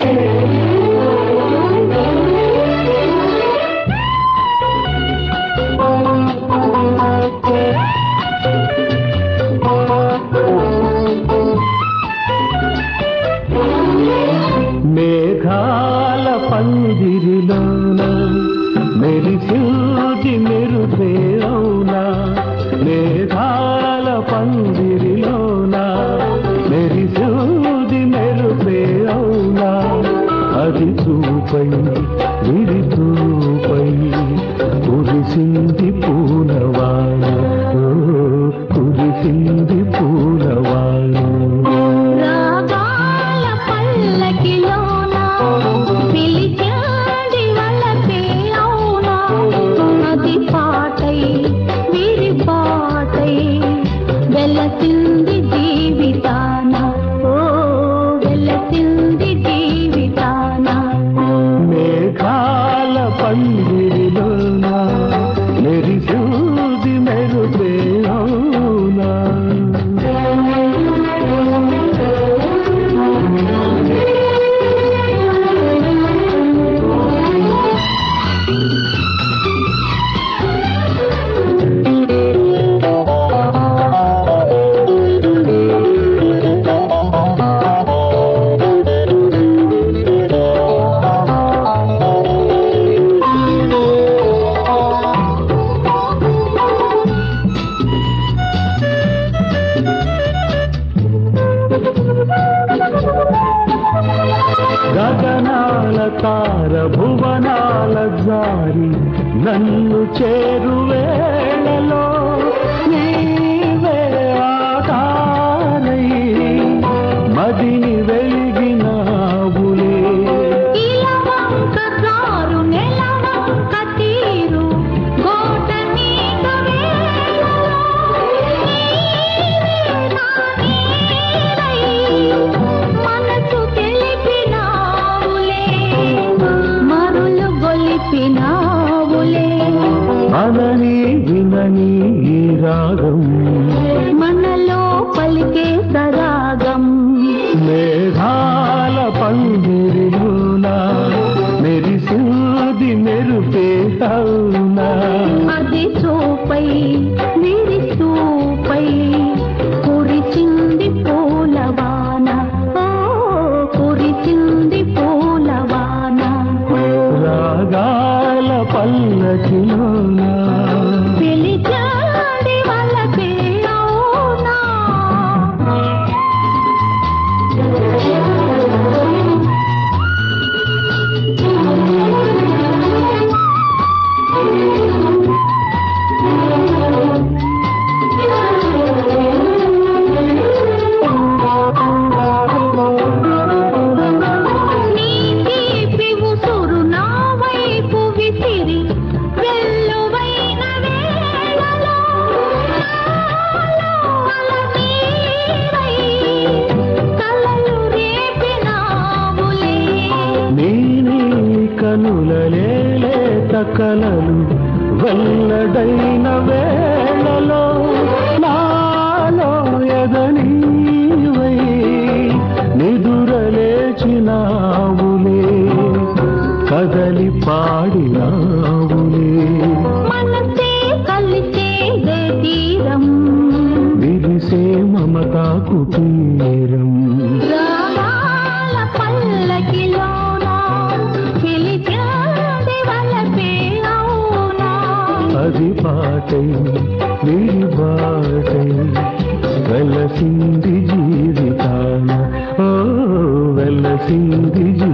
మేఘాల పందిరిలోన మెరిసిల్ది మెరుపే అవునా, మేఘాల పందిరిలోన మెరిసిల్ది మెరుపే అవునా, అది చూపై విడి చూపై కురిసింది పూలవాన, కురిసింది పూలవాన. వెలసింది జీవితాన, ఓ వెలసింది జీవితాన. మేఘాల పందిరిలోన మెరిసిల్ది మెరుపే అవునా. గగనాల తార భువనాల జారి నన్ను చేరువేళలో నీవే ఆధారై మదిని వెలిగినావులే. అనని వినని ఈ రాగం మనలో పలికే సరాగం. మేఘాల పందిరిలోన మెరిసిల్ది మెరుపే అవునా, అది చూపై విరి చూపై కురిసింది పూలవాన, ఓ కురిసింది పూలవాన. రాగాల పల్లకిలోన పిలిచాడి వలపే అవునా. నీ తీపి ఉసురు నా వైపు విసిరి వెల్లువైన వేళలో అలనీరై కలలు రేపినావులే. నీ కనులలే కలలు వెల్లడైన వేళలో నాలో ఎదనీవై నిదురలేచినావులే, కదలి పాడినావులే. మనసే కలిసే తీరం, విరిసే మమతా కుటీరం. రాగాల పల్లకిలోన పిలిచాడి వలపే అవునా. అది పాటై విడి బాటై వెలసింది జీవితాన, ఓ వెలసింది